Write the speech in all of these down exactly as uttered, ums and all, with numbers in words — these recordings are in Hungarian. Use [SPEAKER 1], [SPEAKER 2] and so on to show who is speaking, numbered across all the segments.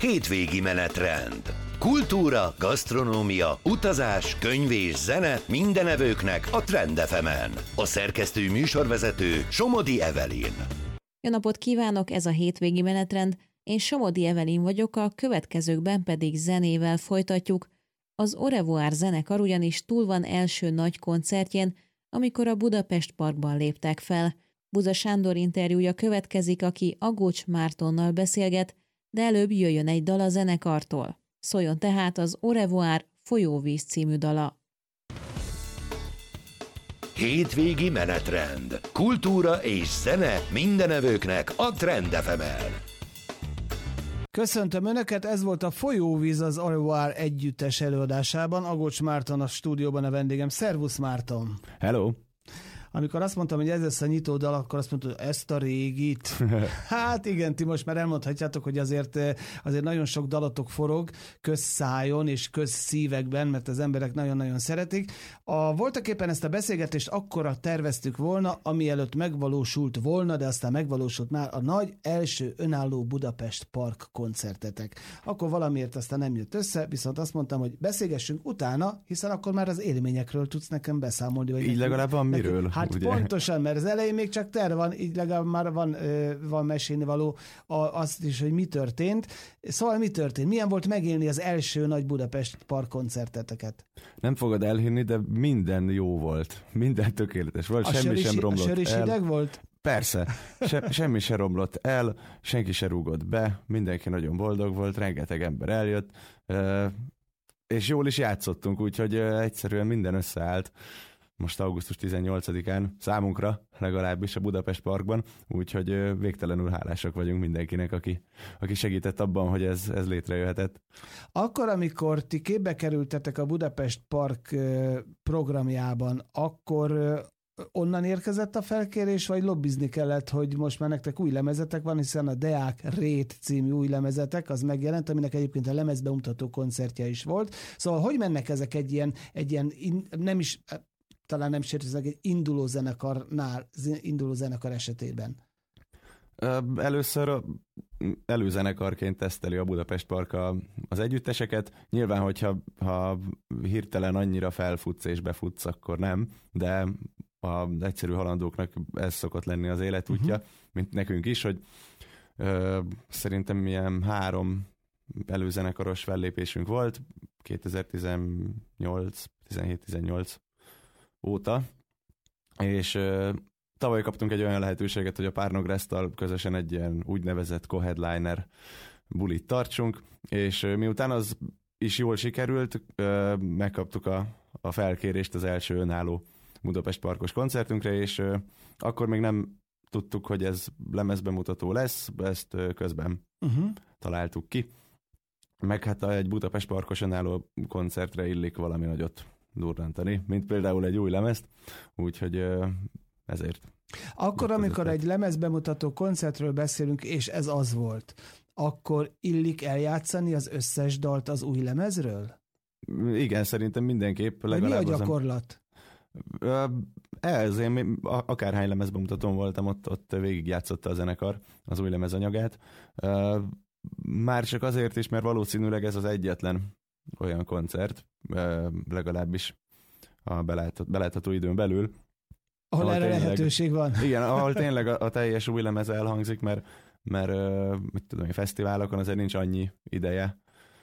[SPEAKER 1] Hétvégi menetrend. Kultúra, gasztronómia, utazás, könyv és zene minden evőknek a Trend ef emen. A szerkesztő műsorvezető Somodi Evelyn.
[SPEAKER 2] Jó napot kívánok, ez a Hétvégi menetrend. Én Somodi Evelyn vagyok, a következőkben pedig zenével folytatjuk. Az Au Revoir zenekar ugyanis túl van első nagy koncertjén, amikor a Budapest Parkban léptek fel. Buza Sándor interjúja következik, aki Agócs Mártonnal beszélget, de előbb jöjjön egy dal a zenekartól. Szóljon tehát az Au Revoir Folyóvíz című dala.
[SPEAKER 1] Hétvégi menetrend. Kultúra és zene minden evőknek a Trend ef emen.
[SPEAKER 3] Köszöntöm Önöket, ez volt a Folyóvíz az Au Revoir együttes előadásában. Agócs Márton a stúdióban a vendégem. Szervusz Márton!
[SPEAKER 4] Hello!
[SPEAKER 3] Amikor azt mondtam, hogy ez lesz a nyitódal, akkor azt mondtad, hogy ezt a régit. Hát igen, ti most már elmondhatjátok, hogy azért, azért nagyon sok dalotok forog közszájon és közszívekben, mert az emberek nagyon-nagyon szeretik. A, voltak éppen ezt a beszélgetést akkora terveztük volna, ami előtt megvalósult volna, de aztán megvalósult már a nagy első önálló Budapest Park koncertetek. Akkor valamiért aztán nem jött össze, viszont azt mondtam, hogy beszélgessünk utána, hiszen akkor már az élményekről tudsz nekem beszámolni. Vagy
[SPEAKER 4] így legalább van miről.
[SPEAKER 3] Hát ugye? Pontosan, mert az elején még csak terv van, így legalább már van, van mesélni való azt is, hogy mi történt. Szóval mi történt? Milyen volt megélni az első nagy Budapest Park koncerteteket?
[SPEAKER 4] Nem fogod elhinni, de minden jó volt. Minden tökéletes volt,
[SPEAKER 3] a
[SPEAKER 4] semmi
[SPEAKER 3] is,
[SPEAKER 4] sem romlott el.
[SPEAKER 3] A sör is hideg volt?
[SPEAKER 4] Persze, Se, semmi sem romlott el, senki se rúgott be, mindenki nagyon boldog volt, rengeteg ember eljött, és jól is játszottunk, úgyhogy egyszerűen minden összeállt. Most augusztus tizennyolcadikán számunkra legalábbis a Budapest Parkban, úgyhogy végtelenül hálásak vagyunk mindenkinek, aki, aki segített abban, hogy ez, ez létrejöhetett.
[SPEAKER 3] Akkor, amikor ti képbe kerültetek a Budapest Park programjában, akkor onnan érkezett a felkérés, vagy lobbizni kellett, hogy most már nektek új lemezetek van, hiszen a Deák Rét című új lemezetek, az megjelent, aminek egyébként a lemezbemutató koncertje is volt. Szóval hogy mennek ezek egy ilyen, egy ilyen nem is... talán nem sértőznek egy induló zenekarnál, induló zenekar esetében?
[SPEAKER 4] Először előzenekarként teszteli a Budapest Park az együtteseket. Nyilván, hogyha ha hirtelen annyira felfutsz és befutsz, akkor nem, de az egyszerű halandóknak ez szokott lenni az életútja, uh-huh. mint nekünk is, hogy ö, szerintem milyen három előzenekaros fellépésünk volt, kétezer-tizennyolc, tizenhét tizennyolc óta, és uh, tavaly kaptunk egy olyan lehetőséget, hogy a Párnogresztal közösen egy ilyen úgynevezett co-headliner bulit tartsunk, és uh, miután az is jól sikerült, uh, megkaptuk a, a felkérést az első önálló Budapest Parkos koncertünkre, és uh, akkor még nem tudtuk, hogy ez lemezbemutató lesz, ezt uh, közben uh-huh. találtuk ki. Meg hát egy Budapest Parkos önálló koncertre illik valami nagyot durrantani, mint például egy új lemezt, úgyhogy ezért.
[SPEAKER 3] Akkor, amikor egy lemezbemutató koncertről beszélünk, és ez az volt, akkor illik eljátszani az összes dalt az új lemezről?
[SPEAKER 4] Igen, szerintem mindenképp.
[SPEAKER 3] Legalább mi a gyakorlat?
[SPEAKER 4] Ez, én akárhány lemezbemutatón voltam, ott, ott végigjátszotta a zenekar az új lemezanyagát. Már csak azért is, mert valószínűleg ez az egyetlen olyan koncert, legalábbis a belátható időn belül.
[SPEAKER 3] Ahol, ahol erre tényleg, lehetőség van.
[SPEAKER 4] Igen, ahol tényleg a, a teljes új lemez elhangzik, mert, mert mit tudom, a fesztiválokon azért nincs annyi ideje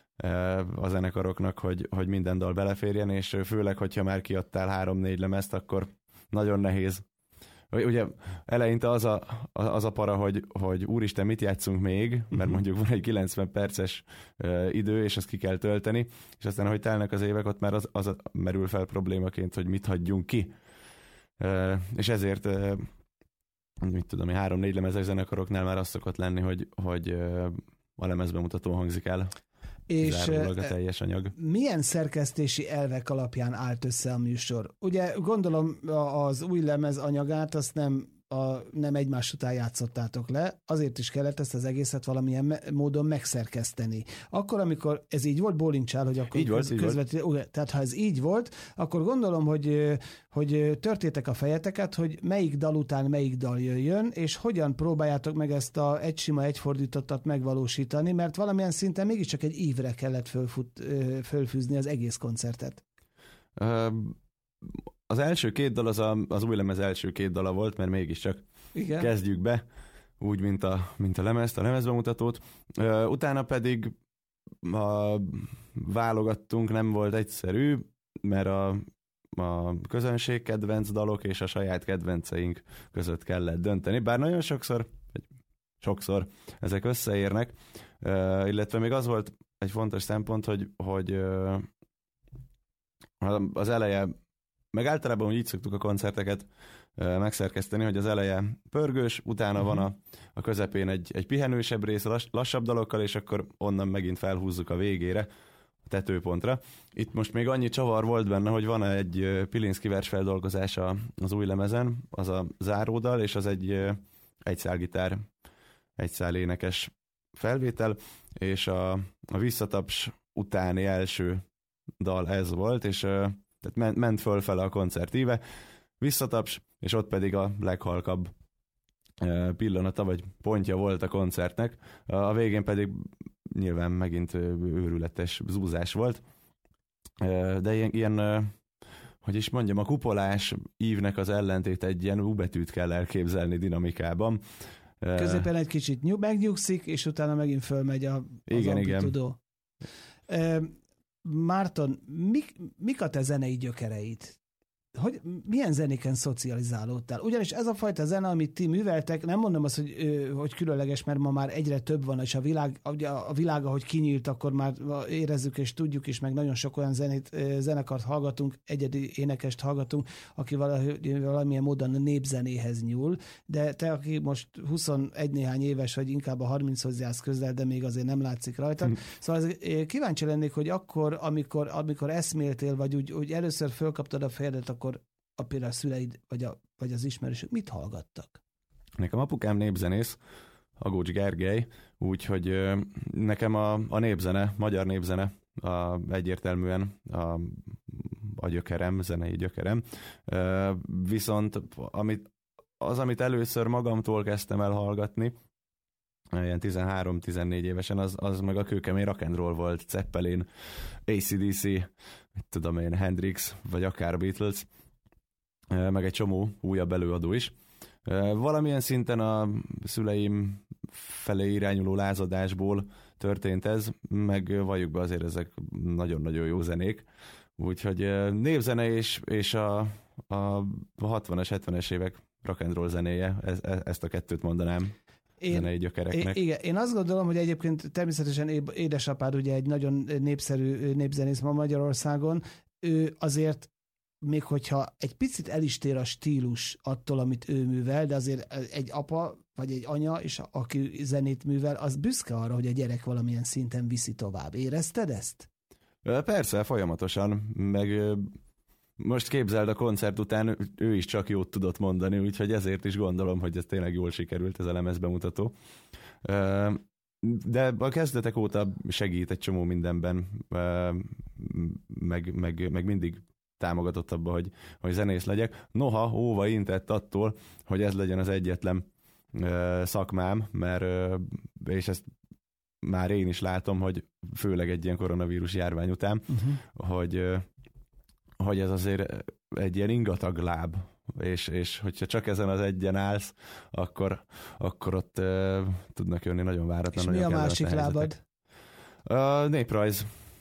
[SPEAKER 4] a zenekaroknak, hogy, hogy minden dal beleférjen, és főleg, hogyha már kiadtál három-négy lemezt, akkor nagyon nehéz. Ugye eleinte az a, az a para, hogy, hogy úristen, mit játszunk még, mert uh-huh. mondjuk van egy kilencven perces uh, idő, és azt ki kell tölteni, és aztán, hogy telnek az évek, ott már az, az merül fel problémaként, hogy mit hagyjunk ki. Uh, és ezért, uh, mit tudom, három-négy lemezes zenekaroknál már az szokott lenni, hogy, hogy uh, a lemezbemutatón hangzik el. És a teljes anyag.
[SPEAKER 3] Milyen szerkesztési elvek alapján állt össze a műsor? Ugye gondolom az új lemez anyagát azt nem a, nem egymás után játszottátok le, azért is kellett ezt az egészet valamilyen me- módon megszerkeszteni. Akkor, amikor ez így volt, bólincsál, hogy akkor
[SPEAKER 4] így volt,
[SPEAKER 3] közvetít, volt. Tehát ha ez így volt, akkor gondolom, hogy, hogy törtétek a fejeteket, hogy melyik dal után melyik dal jöjjön, és hogyan próbáljátok meg ezt a egy sima, egyfordítottat megvalósítani, mert valamilyen szinten mégiscsak egy ívre kellett fölfut, fölfűzni az egész koncertet.
[SPEAKER 4] Uh, az első két dal az, a, az új lemez első két dala volt, mert mégiscsak igen. Kezdjük be, úgy, mint a, mint a lemezt, a lemezbemutatót. Uh, utána pedig a válogattunk, nem volt egyszerű, mert a, a közönség kedvenc dalok és a saját kedvenceink között kellett dönteni, bár nagyon sokszor, sokszor ezek összeérnek, uh, illetve még az volt egy fontos szempont, hogy, hogy uh, az eleje, meg általában úgy így szoktuk a koncerteket uh, megszerkeszteni, hogy az eleje pörgős, utána uh-huh. van a, a közepén egy, egy pihenősebb rész lass, lassabb dalokkal, és akkor onnan megint felhúzzuk a végére, a tetőpontra. Itt most még annyi csavar volt benne, hogy van egy Pilinszky versfeldolgozása az új lemezen, az a záródal, és az egy egy szálgitár, egy szál énekes felvétel, és a, a visszataps utáni első dal ez volt, és uh, tehát ment, ment fölfele a koncert íve, visszataps, és ott pedig a leghalkabb uh, pillanata, vagy pontja volt a koncertnek. Uh, a végén pedig nyilván megint uh, őrületes zúzás volt, uh, de ilyen, ilyen uh, hogy is mondjam, a kupolás ívnek az ellentét egy ilyen U betűt kell elképzelni dinamikában.
[SPEAKER 3] Középen egy kicsit nyug, megnyugszik, és utána megint fölmegy a, az
[SPEAKER 4] igen,
[SPEAKER 3] amplitudó. Igen. Márton, mik, mik a te zenei gyökereid? Hogy, milyen zenéken szocializálódtál? Ugyanis ez a fajta zene, amit ti műveltek, nem mondom azt, hogy, hogy különleges, mert ma már egyre több van, és a világ, a világ, ahogy kinyílt, akkor már érezzük és tudjuk is, meg nagyon sok olyan zenét, zenekart hallgatunk, egyedi énekest hallgatunk, aki valahogy, valamilyen módon a népzenéhez nyúl, de te, aki most huszonegy néhány éves, vagy inkább a harminchoz jársz közel, de még azért nem látszik rajta. Szóval ez, kíváncsi lennék, hogy akkor, amikor, amikor eszméltél, vagy úgy, úgy először fölkaptad a fejedet, akkor a például a szüleid, vagy, a, vagy az ismerősök mit hallgattak?
[SPEAKER 4] Nekem apukám népzenész, Agócs Gergely, úgyhogy nekem a, a népzene, magyar népzene a, egyértelműen a, a gyökerem, zenei gyökerem. Viszont amit, az, amit először magamtól kezdtem el hallgatni, ilyen tizenhárom-tizennégy évesen, az, az meg a kőkemény rock and roll volt, Zeppelin, á cé dé cé, mit tudom én, Hendrix, vagy akár Beatles, meg egy csomó újabb előadó is. Valamilyen szinten a szüleim felé irányuló lázadásból történt ez, meg valljuk be azért ezek nagyon-nagyon jó zenék. Úgyhogy népzene és, és a, a hatvanas, hetvenes évek rock and roll zenéje, ez, ezt a kettőt mondanám.
[SPEAKER 3] Én,
[SPEAKER 4] zenei gyökereknek.
[SPEAKER 3] Én, igen, én azt gondolom, hogy egyébként természetesen édesapád ugye egy nagyon népszerű népzenész ma Magyarországon, ő azért még hogyha egy picit el is tér a stílus attól, amit ő művel, de azért egy apa vagy egy anya, és aki zenét művel, az büszke arra, hogy a gyerek valamilyen szinten viszi tovább. Érezted ezt?
[SPEAKER 4] Persze, folyamatosan, meg most képzeld, a koncert után ő is csak jót tudott mondani, úgyhogy ezért is gondolom, hogy ez tényleg jól sikerült, ez a lemezbemutató. De a kezdetek óta segít egy csomó mindenben, meg, meg, meg mindig támogatott abba, hogy, hogy zenész legyek. Noha óva intett attól, hogy ez legyen az egyetlen szakmám, mert és ezt már én is látom, hogy főleg egy ilyen koronavírus járvány után, uh-huh. hogy hogy ez azért egy ilyen ingatag láb, és, és hogyha csak ezen az egyen állsz, akkor, akkor ott uh, tudnak jönni nagyon váratlan.
[SPEAKER 3] És mi a másik lábad?
[SPEAKER 4] A néprajz.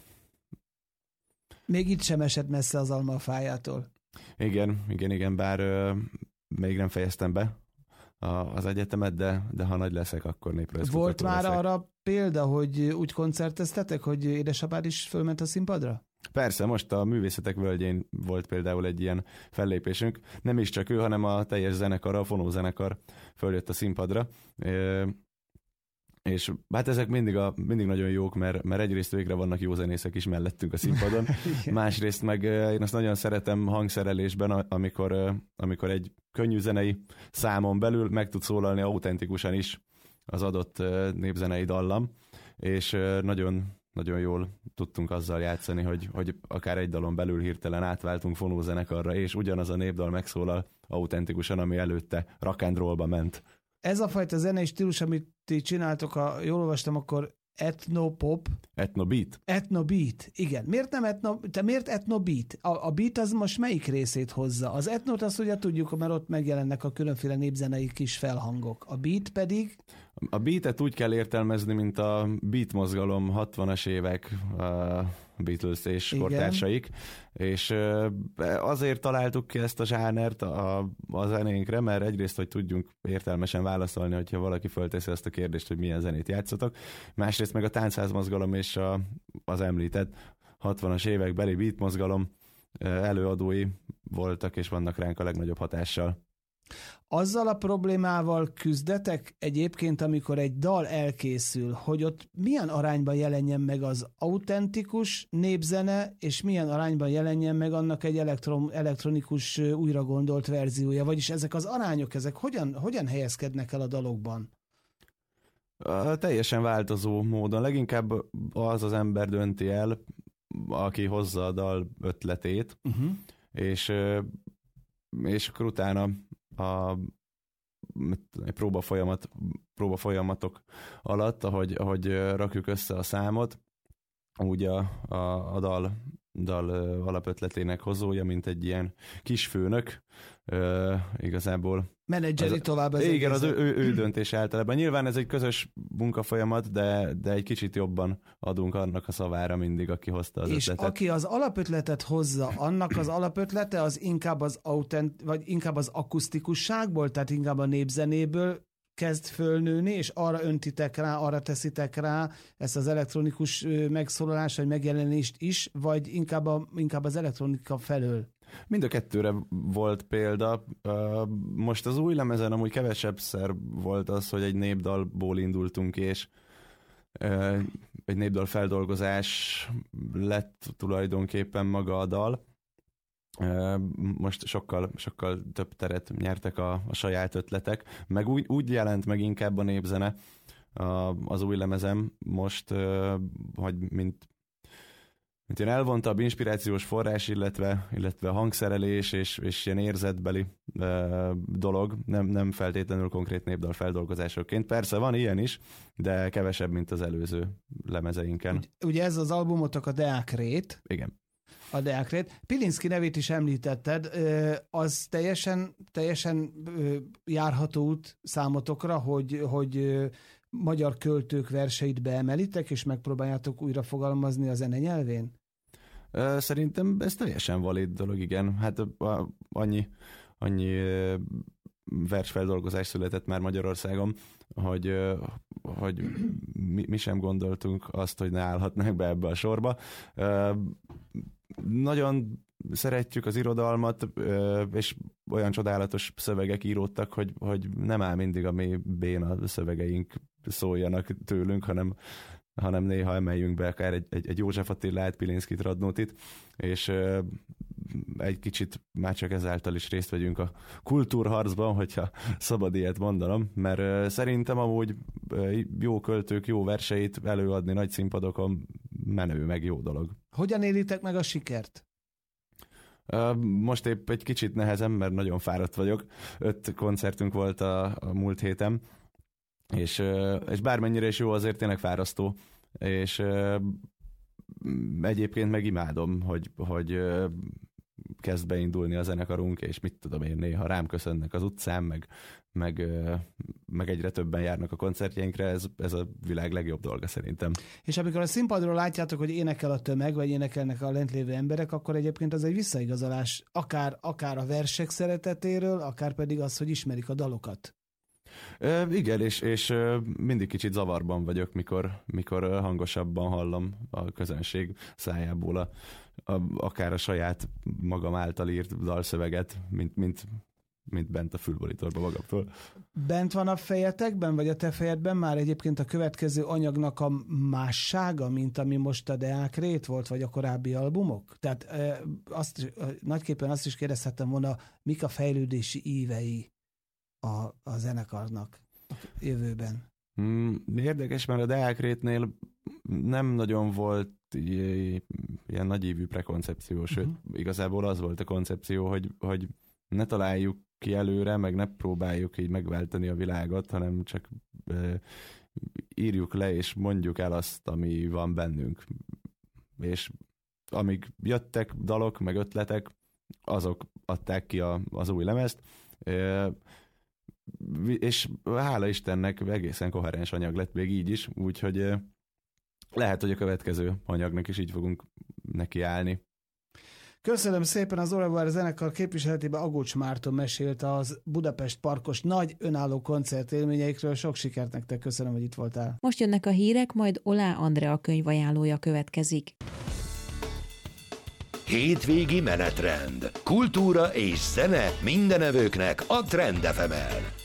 [SPEAKER 3] Még itt sem esett messze az almafájától.
[SPEAKER 4] Igen, igen, igen, bár uh, még nem fejeztem be a, az egyetemet, de, de ha nagy leszek, akkor néprajz.
[SPEAKER 3] Volt már
[SPEAKER 4] leszek.
[SPEAKER 3] Arra példa, hogy úgy koncerteztetek, hogy édesapád is fölment a színpadra?
[SPEAKER 4] Persze, most a Művészetek Völgyén volt például egy ilyen fellépésünk. Nem is csak ő, hanem a teljes zenekar, a fonózenekar följött a színpadra. És hát ezek mindig, a, mindig nagyon jók, mert, mert egyrészt végre vannak jó zenészek is mellettünk a színpadon, másrészt meg én azt nagyon szeretem hangszerelésben, amikor, amikor egy könnyű zenei számon belül meg tud szólalni autentikusan is az adott népzenei dallam, és nagyon, nagyon jól tudtunk azzal játszani, hogy, hogy akár egy dalon belül hirtelen átváltunk fonózenekarra, és ugyanaz a népdal megszólal autentikusan, ami előtte rock and rollba ment.
[SPEAKER 3] Ez a fajta zenei stílus, amit ti csináltok, ha jól olvastam, akkor etnopop.
[SPEAKER 4] Etnobeat.
[SPEAKER 3] Etnobeat, igen. Miért nem etno, te miért etnobeat? A, a beat az most melyik részét hozza? Az etnot azt ugye tudjuk, mert ott megjelennek a különféle népzenei kis felhangok. A beat pedig?
[SPEAKER 4] A beatet úgy kell értelmezni, mint a beat mozgalom hatvanas évek uh, Beatles és igen. kortársaik, és uh, azért találtuk ki ezt a zsánert a, a zenénkre, mert egyrészt, hogy tudjunk értelmesen válaszolni, hogyha valaki fölteszi azt a kérdést, hogy milyen zenét játszotok, másrészt meg a táncházmozgalom és a, az említett hatvanas évek beli beat mozgalom uh, előadói voltak és vannak ránk a legnagyobb hatással.
[SPEAKER 3] Azzal a problémával küzdetek egyébként, amikor egy dal elkészül, hogy ott milyen arányban jelenjen meg az autentikus népzene, és milyen arányban jelenjen meg annak egy elektron, elektronikus újra gondolt verziója, vagyis ezek az arányok, ezek hogyan, hogyan helyezkednek el a dalokban?
[SPEAKER 4] A teljesen változó módon. Leginkább az az ember dönti el, aki hozza a dal ötletét, uh-huh. és, és akkor utána a próba, folyamat, próba folyamatok alatt, ahogy, ahogy rakjuk össze a számot, úgy a, a, a dal, dal alapötletének hozója, mint egy ilyen kisfőnök, uh, igazából.
[SPEAKER 3] Menedzseri tovább az
[SPEAKER 4] igen, az ő, ő, ő döntés általában. Nyilván ez egy közös munkafolyamat, de, de egy kicsit jobban adunk annak a szavára mindig, aki hozta az
[SPEAKER 3] és
[SPEAKER 4] ötletet.
[SPEAKER 3] aki az alapötletet hozza, annak az alapötlete az inkább az autent, vagy inkább az akusztikusságból, tehát inkább a népzenéből kezd fölnőni, és arra öntitek rá, arra teszitek rá ezt az elektronikus megszólalást, vagy megjelenést is, vagy inkább, a, inkább az elektronika felől?
[SPEAKER 4] Mind a kettőre volt példa. Most az új lemezen amúgy kevesebbszer volt az, hogy egy népdalból indultunk, és egy népdal feldolgozás lett tulajdonképpen maga a dal. Most sokkal, sokkal több teret nyertek a, a saját ötletek, meg úgy, úgy jelent meg inkább a népzene a, az új lemezem most, hogy mint mint ilyen elvontabb inspirációs forrás, illetve, illetve hangszerelés és, és ilyen érzetbeli e, dolog, nem, nem feltétlenül konkrét népdal feldolgozásokként. Persze van ilyen is, de kevesebb, mint az előző lemezeinken.
[SPEAKER 3] Ugye, ugye ez az albumotok a Deák Rét.
[SPEAKER 4] Igen.
[SPEAKER 3] A Deák Rét. Pilinszky nevét is említetted, az teljesen, teljesen járható út számotokra, hogy, hogy magyar költők verseit beemelitek, és megpróbáljátok újra fogalmazni a zene nyelvén?
[SPEAKER 4] Szerintem ez teljesen valid dolog, igen. Hát annyi, annyi versfeldolgozás született már Magyarországon, hogy, hogy mi, mi sem gondoltunk azt, hogy ne állhatnánk be ebbe a sorba. Nagyon szeretjük az irodalmat, és olyan csodálatos szövegek íródtak, hogy, hogy nem áll mindig a mély béna szövegeink szóljanak tőlünk, hanem, hanem néha emeljünk be akár egy, egy, egy József Attilát, Pilinszkyt, Radnótit, és egy kicsit már csak ezáltal is részt vegyünk a kultúrharcban, hogyha szabad ilyet mondanom, mert szerintem amúgy jó költők, jó verseit előadni nagy színpadokon menő, meg jó dolog.
[SPEAKER 3] Hogyan élitek meg a sikert?
[SPEAKER 4] Most épp egy kicsit nehezem, mert nagyon fáradt vagyok. Öt koncertünk volt a, a múlt héten, és, és bármennyire is jó, azért tényleg fárasztó, és egyébként meg imádom, hogy, hogy kezd beindulni a zenekarunk, és mit tudom én, néha rám köszönnek az utcán, meg, meg, meg egyre többen járnak a koncertjeinkre, ez, ez a világ legjobb dolga szerintem.
[SPEAKER 3] És amikor a színpadról látjátok, hogy énekel a tömeg, vagy énekelnek a lent lévő emberek, akkor egyébként az egy visszaigazolás, akár, akár a versek szeretetéről, akár pedig az, hogy ismerik a dalokat.
[SPEAKER 4] E, igen, és, és mindig kicsit zavarban vagyok, mikor, mikor hangosabban hallom a közönség szájából a, a, akár a saját magam által írt dalszöveget, mint, mint mint bent a fülmonitorban magam föl.
[SPEAKER 3] Bent van a fejetekben, vagy a te fejedben már egyébként a következő anyagnak a mássága, mint ami most a Deák Rét volt, vagy a korábbi albumok? Tehát e, azt, nagyképpen azt is kérdezhettem volna, mik a fejlődési ívei a, a zenekarnak a jövőben?
[SPEAKER 4] Hmm, érdekes, mert a Deák Rétnél nem nagyon volt ilyen nagyívű prekoncepció, sőt, uh-huh. igazából az volt a koncepció, hogy, hogy ne találjuk ki előre, meg ne próbáljuk így megváltani a világot, hanem csak e, írjuk le, és mondjuk el azt, ami van bennünk. És amíg jöttek dalok, meg ötletek, azok adták ki a, az új lemezt, e, és hála Istennek egészen koherens anyag lett még így is, úgyhogy e, lehet, hogy a következő anyagnak is így fogunk nekiállni.
[SPEAKER 3] Köszönöm szépen, az Orevoir zenekar képviseletében Agocs Márton mesélt az Budapest Parkos nagy önálló koncertélményeikről. Sok sikert nektek, köszönöm, hogy itt voltál.
[SPEAKER 2] Most jönnek a hírek, majd Olá Andrea könyvajánlója következik.
[SPEAKER 1] Hétvégi menetrend. Kultúra és zene mindenevőknek a Trend ef emen.